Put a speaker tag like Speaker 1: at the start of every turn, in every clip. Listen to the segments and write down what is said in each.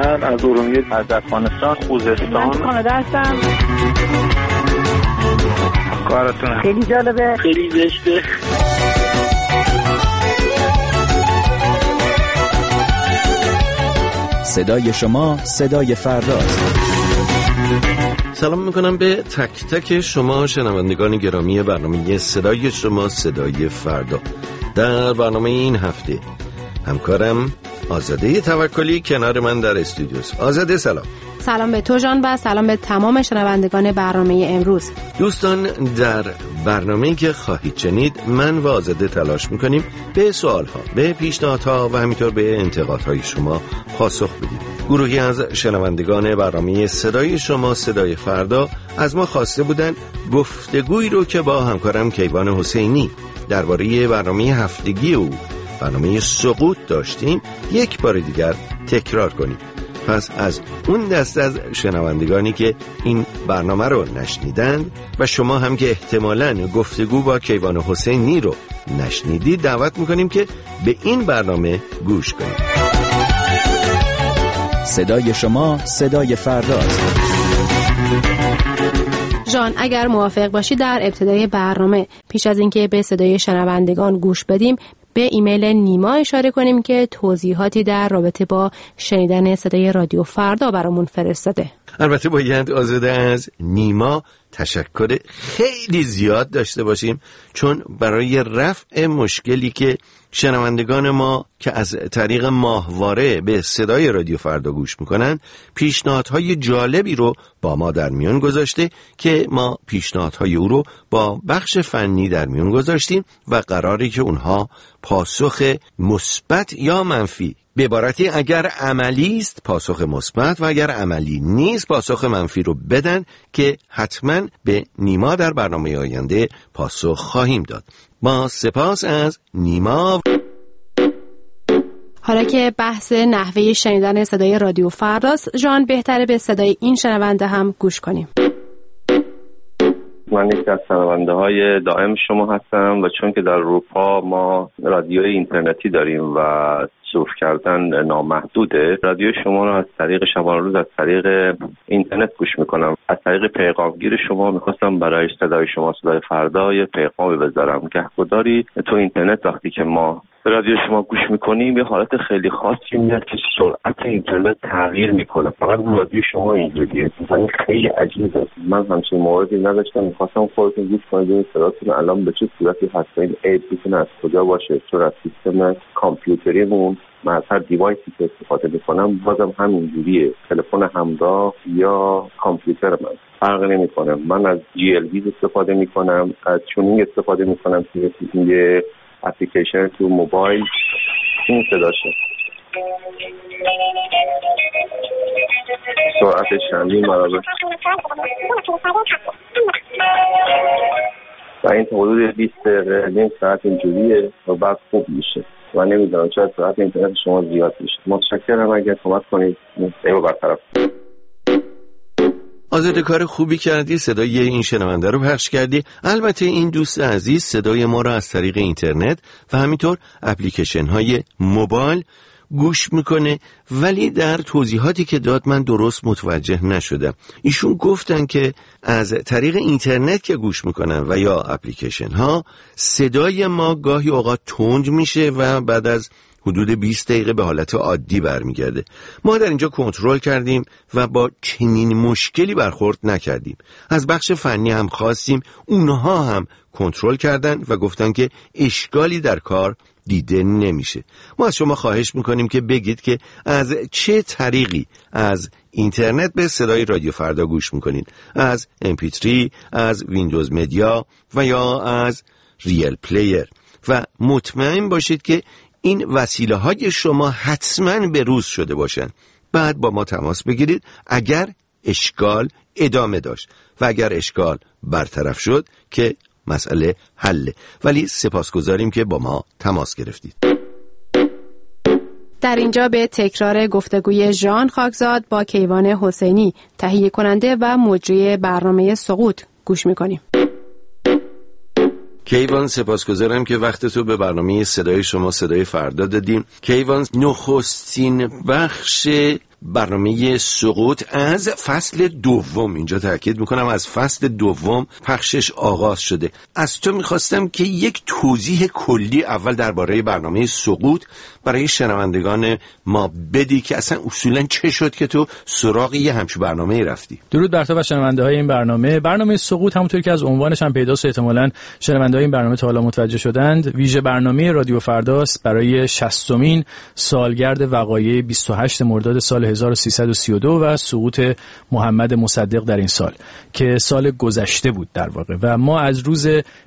Speaker 1: من از ارومیه، از افغانستان، خوزستان.
Speaker 2: من کانادا هستم.
Speaker 1: کارتون
Speaker 2: خیلی جالبه،
Speaker 1: خیلی زشته.
Speaker 3: صدای شما صدای فرداست.
Speaker 4: سلام میکنم به تک تک شما شنوندگان گرامی برنامه صدای شما صدای فردا. در برنامه این هفته همکارم آزاده توکلی کنار من در استودیوست. آزاده سلام.
Speaker 5: سلام به تو جان و سلام به تمام شنوندگان برنامه امروز.
Speaker 4: دوستان، در برنامه‌ای که خواهید شنید من و آزاده تلاش میکنیم به سوالها، به پیشنهادها و همینطور به انتقادهای شما پاسخ بدیم. گروهی از شنوندگان برنامه صدای شما صدای فردا از ما خواسته بودن گفتگویی رو که با همکارم کیوان حسینی درباره برنامه هفتگی او برنامه سقوط داشتیم یک بار دیگر تکرار کنیم. پس از اون دست از شنوندگانی که این برنامه رو نشنیدند و شما هم که احتمالاً گفتگو با کیوان حسینی رو نشنیدید دعوت میکنیم که به این برنامه گوش کنید.
Speaker 3: صدای شما صدای فرداست.
Speaker 5: جان اگر موافق باشی در ابتدای برنامه پیش از اینکه به صدای شنوندگان گوش بدیم به ایمیل نیما اشاره کنیم که توضیحاتی در رابطه با شنیدن صدای رادیو فردا برامون فرستاده.
Speaker 4: البته باید آزاده از نیما تشکر خیلی زیاد داشته باشیم، چون برای رفع مشکلی که شنوندگان ما که از طریق ماهواره به صدای رادیو فردا گوش میکنن پیشنهادهای جالبی رو با ما در میان گذاشته که ما پیشنهادهای او رو با بخش فنی در میان گذاشتیم و قراره که اونها پاسخ مثبت یا منفی، به عبارتی اگر عملی است پاسخ مثبت و اگر عملی نیست پاسخ منفی رو بدن که حتما به نیما در برنامه آینده پاسخ خواهیم داد. ما سپاس از نیما.
Speaker 5: حالا که بحث نحوه شنیدن صدای رادیو فرداست، جان بهتره به صدای این شنونده هم گوش کنیم.
Speaker 6: من یکی از شنونده های دائم شما هستم و چون که در اروپا ما رادیوی اینترنتی داریم و سرچ کردن نامحدوده، رادیو شما رو از طریق شبانه روز از طریق اینترنت گوش میکنم. از طریق پیغامگیر شما میخواستم برای صدای شما صدای فردا یه پیغامی بذارم. گهگداری تو اینترنت وقتی که ما به رادیو شما گوش میکنیم یه حالت خیلی خاصی میاد که سرعت اینترنت تغییر میکنه. فقط رادیو شما اینجوریه، مثلا خیلی عجیبه. من همچین موردی نداشتم، میخواستم خودتون گوش کنید صداتون الان به چه صورتی هست، این عیب میتونه از کجا باشه. چون از سیستم کامپیوتریمون من از هر دیوایسی که استفاده میکنم بازم همینجوریه، تلفن همراه یا کامپیوتر من فرق نمیکنه. من از GLB استفاده میکنم، از چونینگ استفاده میکنم که یه اپلیکیشن تو موبایل این صداشه، سرعتش چندین برابر و این تا حدود 20 دقیقه نیم ساعت اینجوریه و بعد خوب میشه. من نمیدونم چرا سرعت اینترنت شما زیاد میشه. متشکرم اگر کمک کنید اینو برطرف.
Speaker 4: آزاده کار خوبی کردی، صدای این شنونده رو پخش کردی. البته این دوست عزیز صدای ما رو از طریق اینترنت و همینطور اپلیکیشن های موبایل گوش میکنه، ولی در توضیحاتی که داد من درست متوجه نشدم. ایشون گفتن که از طریق اینترنت که گوش میکنن و یا اپلیکیشن ها صدای ما گاهی اوقات تند میشه و بعد از حدود 20 دقیقه به حالت عادی برمیگرده. ما در اینجا کنترل کردیم و با چنین مشکلی برخورد نکردیم. از بخش فنی هم خواستیم، اونها هم کنترل کردن و گفتن که اشکالی در کار دیده نمیشه. ما از شما خواهش میکنیم که بگید که از چه طریقی از اینترنت به صدای رادیو فردا گوش میکنید. از MP3، از ویندوز مدیا و یا از ریل پلیر. و مطمئن باشید که این وسیله های شما حتما به روز شده باشن. بعد با ما تماس بگیرید اگر اشکال ادامه داشت و اگر اشکال برطرف شد که مسئله حله. ولی سپاسگزاریم که با ما تماس گرفتید.
Speaker 5: در اینجا به تکرار گفتگوی ژان خاکزاد با کیوان حسینی، تهیه کننده و مجری برنامه سقوط گوش میکنیم.
Speaker 4: کیوان سپاسگزارم که وقتتو به برنامه صدای شما صدای فردا دادیم. کیوان، نخستین بخش برنامه سقوط از فصل دوم، اینجا تاکید میکنم از فصل دوم پخشش آغاز شده. از تو میخواستم که یک توضیح کلی اول درباره برنامه سقوط برای شنوندگان ما بدی که اصلا اصولا چه شد که تو سراغ یه همچین برنامه‌ای رفتی.
Speaker 2: درود بر تو و شنونده های این برنامه سقوط، همونطور که از عنوانش هم پیداست احتمالاً شنونده های این برنامه تا حالا متوجه شدند، ویژه برنامه رادیو فرداست برای 60مین سالگرد وقایع 28 مرداد سال 1332 و سقوط محمد مصدق در این سال که سال گذشته بود در واقع، و ما از روز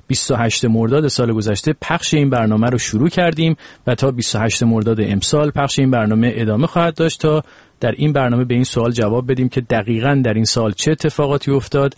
Speaker 2: 28 مرداد سال گذشته پخش این برنامه رو شروع کردیم و تا 28 مرداد امسال پخش این برنامه ادامه خواهد داشت تا در این برنامه به این سوال جواب بدیم که دقیقاً در این سال چه اتفاقاتی افتاد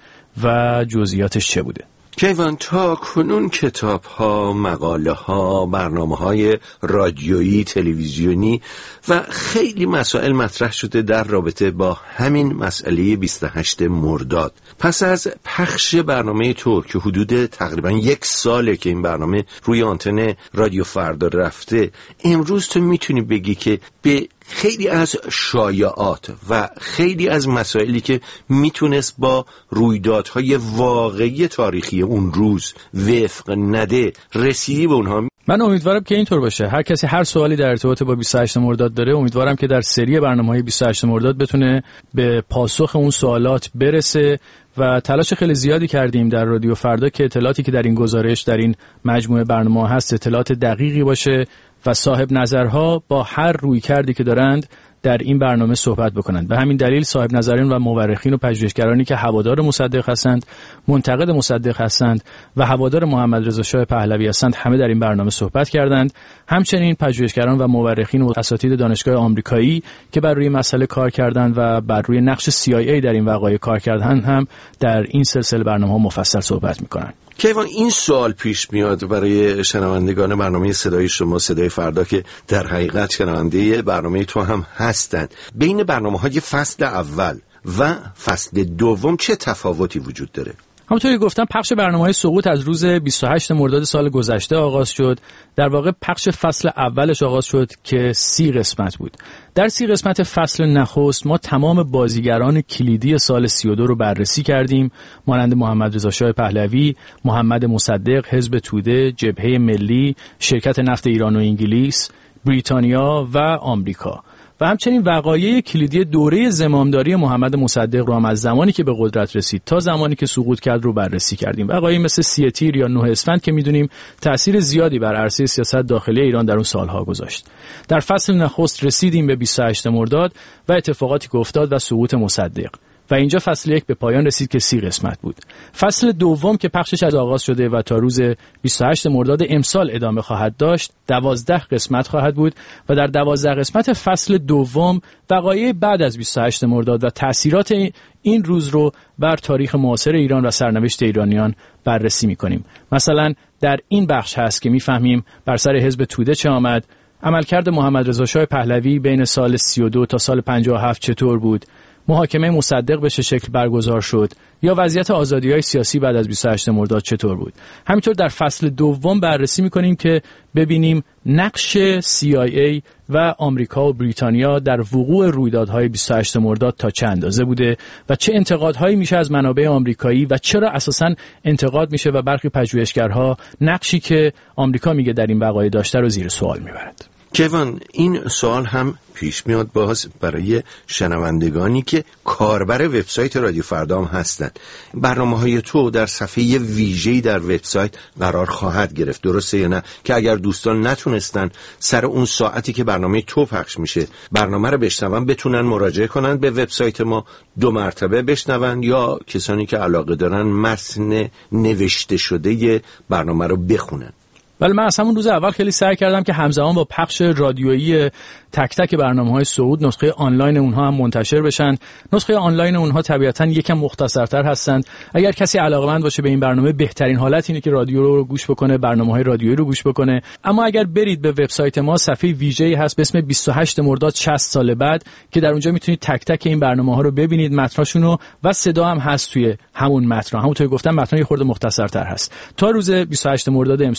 Speaker 2: و جزئیاتش چه بوده.
Speaker 4: کیوان، تا کنون کتاب‌ها، مقاله‌ها، برنامه‌های رادیویی، تلویزیونی و خیلی مسائل مطرح شده در رابطه با همین مسئله 28 مرداد. پس از پخش برنامه تو که حدود تقریبا 1 ساله که این برنامه روی آنتن رادیو فردا رفته، امروز تو میتونی بگی که به خیلی از شایعات و خیلی از مسائلی که میتونست با رویدادهای واقعی تاریخی اون روز وفق نده رسیدی به اونها؟
Speaker 2: من امیدوارم که اینطور باشه. هر کسی هر سوالی در ارتباط با 28 مرداد داره، امیدوارم که در سری برنامه‌های 28 مرداد بتونه به پاسخ اون سوالات برسه و تلاش خیلی زیادی کردیم در رادیو فردا که اطلاعاتی که در این گزارش، در این مجموعه برنامه هست، اطلاعات دقیقی باشه و صاحب نظرها با هر رویکردی که دارند در این برنامه صحبت بکنند. به همین دلیل صاحب نظرین و مورخین و پژوهشگرانی که هوادار مصدق هستند، منتقد مصدق هستند و هوادار محمد رضا شاه پهلوی هستند، همه در این برنامه صحبت کردند. همچنین پژوهشگران و مورخین و اساتید دانشگاه آمریکایی که بر روی مسئله کار کردند و بر روی نقش CIA در این وقایع کار کردند هم در این سلسله برنامه‌ها مفصل صحبت می‌کنند.
Speaker 4: کیوان، این سوال پیش میاد برای شنوندگان برنامه صدای شما، صدای فردا، که در حقیقت شنونده برنامه تو هم هستند. بین برنامه‌های فصل اول و فصل دوم چه تفاوتی وجود داره؟
Speaker 2: همونطوری که گفتم پخش برنامه‌های سقوط از روز 28 مرداد سال گذشته آغاز شد. در واقع پخش فصل اولش آغاز شد که 30 قسمت بود. در 30 قسمت فصل نخست ما تمام بازیگران کلیدی سال 32 رو بررسی کردیم، مانند محمد رضا شاه پهلوی، محمد مصدق، حزب توده، جبهه ملی، شرکت نفت ایران و انگلیس، بریتانیا و آمریکا. و همچنین وقایع کلیدی دوره زمامداری محمد مصدق رو هم از زمانی که به قدرت رسید تا زمانی که سقوط کرد رو بررسی کردیم. وقایع مثل 30 تیر یا 9 اسفند که میدونیم تأثیر زیادی بر عرصه سیاست داخلی ایران در اون سالها گذاشت. در فصل نخست رسیدیم به 28 مرداد و اتفاقاتی که افتاد و سقوط مصدق. و اینجا فصل 1 به پایان رسید که 30 قسمت بود. فصل دوم که پخشش از آغاز شده و تا روز 28 مرداد امسال ادامه خواهد داشت 12 قسمت خواهد بود و در 12 قسمت فصل دوم وقایع بعد از 28 مرداد و تأثیرات این روز رو بر تاریخ معاصر ایران و سرنوشت ایرانیان بررسی می‌کنیم. مثلا در این بخش هست که می‌فهمیم بر سر حزب توده چه آمد، عملکرد محمد رضا شاه پهلوی بین سال 32 تا سال 57 چطور بود، محاکمه مصدق به چه شکل برگزار شد یا وضعیت آزادی‌های سیاسی بعد از 28 مرداد چطور بود. همینطور در فصل دوم بررسی می‌کنیم که ببینیم نقش CIA و آمریکا و بریتانیا در وقوع رویدادهای 28 مرداد تا چه اندازه بوده و چه انتقادهایی میشه از منابع آمریکایی و چرا اساساً انتقاد میشه و برخی پژوهشگرها نقشی که آمریکا میگه در این وقایع داشته رو زیر سوال میبرند.
Speaker 4: کیوان، این سوال هم پیش میاد باز برای شنوندگانی که کاربر وبسایت رادیو فردا هم هستند. برنامه‌های تو در صفحه ویژه‌ای در وبسایت قرار خواهد گرفت، درسته یا نه؟ که اگر دوستان نتونستن سر اون ساعتی که برنامه تو پخش میشه برنامه رو بشنون، بتونن مراجعه کنن به وبسایت ما، 2 مرتبه بشنون، یا کسانی که علاقه دارن متن نوشته شده برنامه رو بخونن.
Speaker 2: ولی من از همون روز اول خیلی سعی کردم که همزمان با پخش رادیویی تک تک برنامه‌های صعود نسخه آنلاین اونها هم منتشر بشن. نسخه آنلاین اونها طبیعتاً یکم مختصرتر هستند. اگر کسی علاقه‌مند باشه به این برنامه، بهترین حالت اینه که رادیو رو گوش بکنه، برنامه‌های رادیویی رو گوش بکنه. اما اگر برید به وبسایت ما، صفحه ویژه‌ای هست به اسم 28 مرداد 60 سال بعد که در اونجا میتونید تک تک این برنامه‌ها رو ببینید، متناشون رو، و صدا هم هست توی همون متن. همونطور که گفتم متن یه خورده مختصرتر هست تا روز 28 مرداد امسال که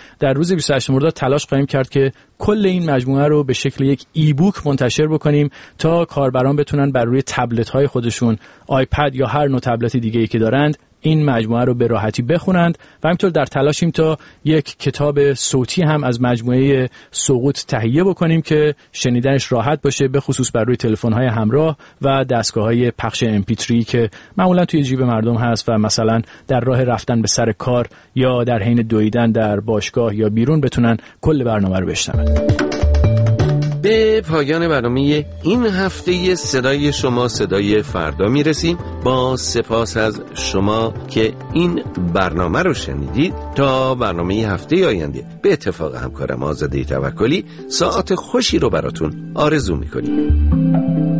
Speaker 2: در روز 28 مرداد تلاش خواهیم کرد که کل این مجموعه رو به شکل یک ایبوک منتشر بکنیم تا کاربران بتونن بر روی تبلت‌های خودشون، آیپد یا هر نوع تبلت دیگه‌ای که دارند این مجموعه رو به راحتی بخونند و همینطور در تلاشیم تا یک کتاب صوتی هم از مجموعه سقوط تهیه بکنیم که شنیدنش راحت باشه، به خصوص بر روی تلفن‌های همراه و دستگاه‌های پخش MP3 که معمولا توی جیب مردم هست و مثلا در راه رفتن به سر کار یا در حین دویدن در باشگاه یا بیرون بتونن کل برنامه رو بشنون.
Speaker 4: به پایان برنامه این هفته صدای شما صدای فردا میرسیم. با سپاس از شما که این برنامه رو شنیدید. تا برنامه هفته آینده به اتفاق همکارم آزاده توکلی ساعت خوشی رو براتون آرزو میکنیم.